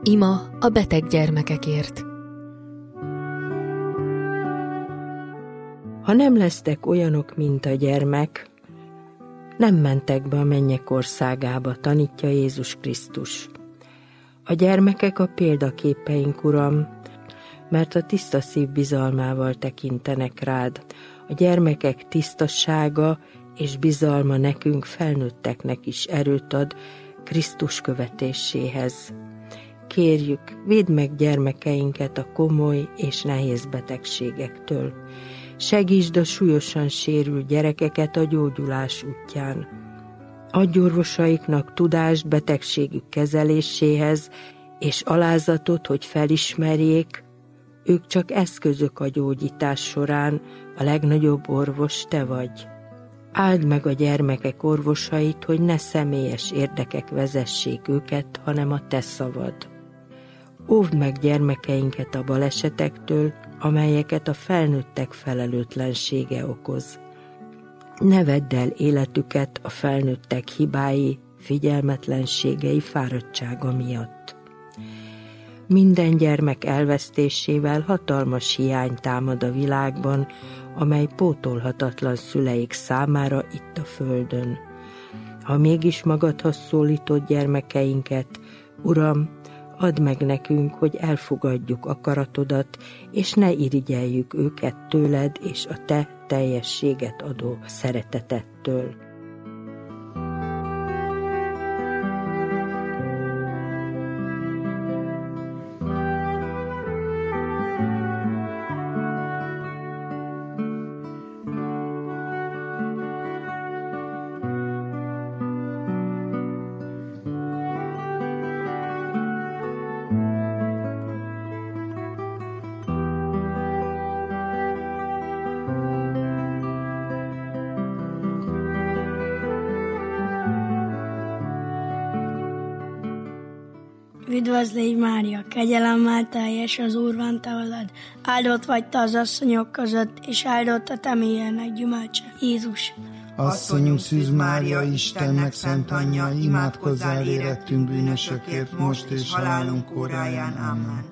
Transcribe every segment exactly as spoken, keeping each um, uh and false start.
Ima a beteg gyermekekért. Ha nem lesztek olyanok, mint a gyermek, nem mentek be a mennyek országába, tanítja Jézus Krisztus. A gyermekek a példaképeink, Uram, mert a tiszta szív bizalmával tekintenek rád. A gyermekek tisztassága és bizalma nekünk, felnőtteknek is erőt ad Krisztus követéséhez. Kérjük, védd meg gyermekeinket a komoly és nehéz betegségektől. Segítsd a súlyosan sérült gyerekeket a gyógyulás útján. Adj orvosaiknak tudást betegségük kezeléséhez, és alázatot, hogy felismerjék, ők csak eszközök a gyógyítás során, a legnagyobb orvos te vagy. Áld meg a gyermekek orvosait, hogy ne személyes érdekek vezessék őket, hanem a te szavad. Óvd meg gyermekeinket a balesetektől, amelyeket a felnőttek felelőtlensége okoz. Ne vedd el életüket a felnőttek hibái, figyelmetlenségei, fáradtsága miatt. Minden gyermek elvesztésével hatalmas hiány támad a világban, amely pótolhatatlan szüleik számára itt a földön. Ha mégis magadhoz szólítod gyermekeinket, Uram, add meg nekünk, hogy elfogadjuk akaratodat, és ne irigyeljük őket tőled és a te teljességet adó szeretetettől. Üdvözlégy Mária, kegyelemmel teljes, az Úr van te veled, áldott vagy te az asszonyok között, és áldott a te mélyednek gyümölcse, Jézus. Asszonyunk Szűz Mária, Istennek szent anyja, imádkozzál érettünk bűnösökért, most és halálunk óráján. Amen.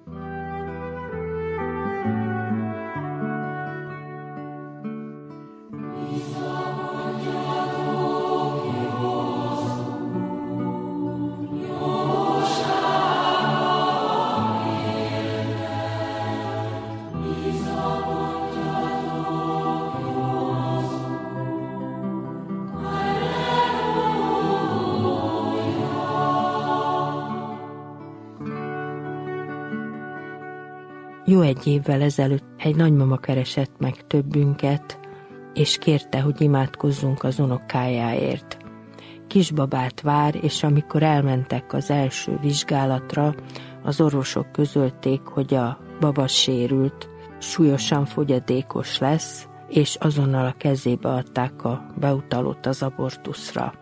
Jó egy évvel ezelőtt egy nagymama keresett meg többünket, és kérte, hogy imádkozzunk az unokájáért. Kisbabát vár, és amikor elmentek az első vizsgálatra, az orvosok közölték, hogy a baba sérült, súlyosan fogyatékos lesz, és azonnal a kezébe adták a beutalót az abortuszra.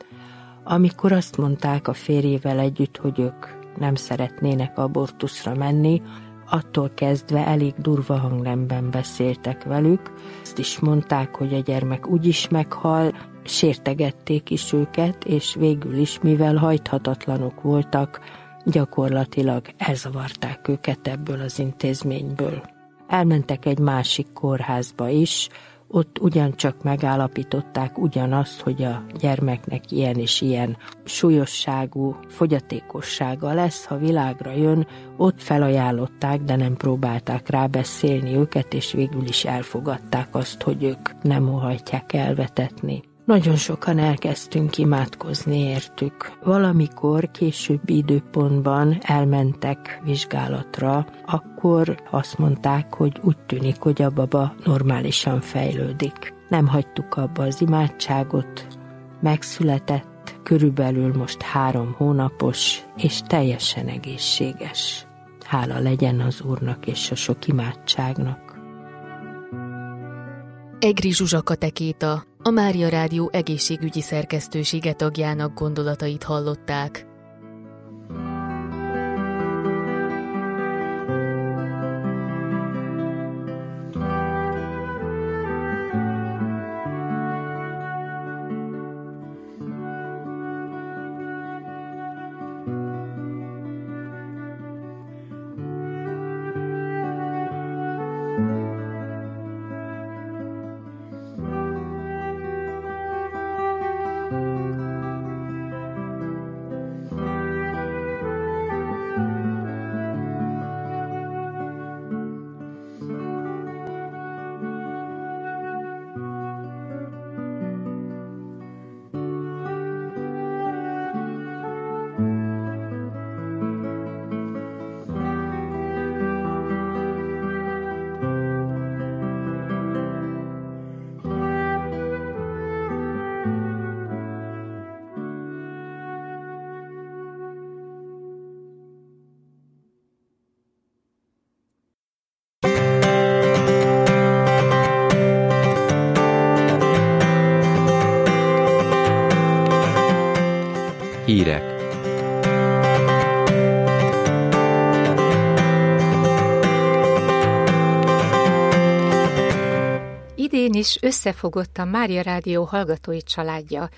Amikor azt mondták a férjével együtt, hogy ők nem szeretnének abortuszra menni, attól kezdve elég durva hangnemben beszéltek velük. Azt is mondták, hogy a gyermek úgyis meghal, sértegették is őket, és végül is, mivel hajthatatlanok voltak, gyakorlatilag elzavarták őket ebből az intézményből. Elmentek egy másik kórházba is, ott ugyancsak megállapították ugyanazt, hogy a gyermeknek ilyen és ilyen súlyosságú fogyatékossága lesz, ha világra jön. Ott felajánlották, de nem próbálták rábeszélni őket, és végül is elfogadták azt, hogy ők nem óhajtják elvetetni. Nagyon sokan elkezdtünk imádkozni értük. Valamikor későbbi időpontban elmentek vizsgálatra, akkor azt mondták, hogy úgy tűnik, hogy a baba normálisan fejlődik. Nem hagytuk abba az imádságot, megszületett, körülbelül most három hónapos, és teljesen egészséges. Hála legyen az Úrnak és a sok imádságnak. Egri Zsuzsa katekéta, a Mária Rádió egészségügyi szerkesztősége tagjának gondolatait hallották. Hírek. Idén is összefogott a Mária Rádió hallgatói családja.